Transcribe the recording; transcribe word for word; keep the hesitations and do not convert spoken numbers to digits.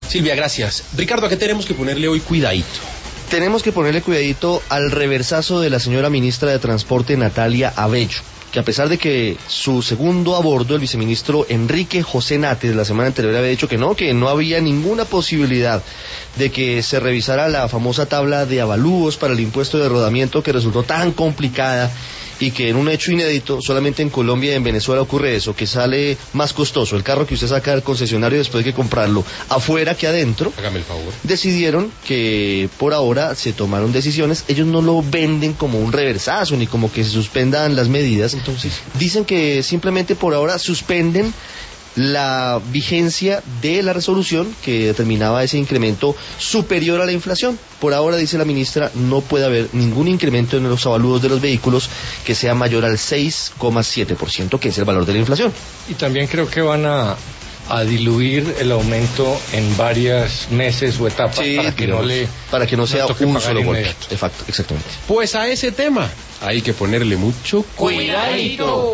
Silvia, gracias. Ricardo, ¿a qué tenemos que ponerle hoy cuidadito? Tenemos que ponerle cuidadito al reversazo de la señora ministra de Transporte, Natalia Abello, que a pesar de que su segundo a bordo, el viceministro Enrique José Nates, la semana anterior había dicho que no, que no había ninguna posibilidad de que se revisara la famosa tabla de avalúos para el impuesto de rodamiento, que resultó tan complicada y que en un hecho inédito, solamente en Colombia y en Venezuela ocurre eso, que sale más costoso el carro que usted saca del concesionario después de que comprarlo afuera que adentro. Hágame el favor. Decidieron que por ahora se tomaron decisiones, ellos no lo venden como un reversazo ni como que se suspendan las medidas. Entonces dicen que simplemente por ahora suspenden la vigencia de la resolución que determinaba ese incremento superior a la inflación. Por ahora, dice la ministra, no puede haber ningún incremento en los avalúos de los vehículos que sea mayor al seis coma siete por ciento, que es el valor de la inflación. Y también creo que van a, a diluir el aumento en varios meses o etapas, sí, para que no le para que no sea no un solo golpe. De facto, exactamente. Pues a ese tema hay que ponerle mucho cuidadito.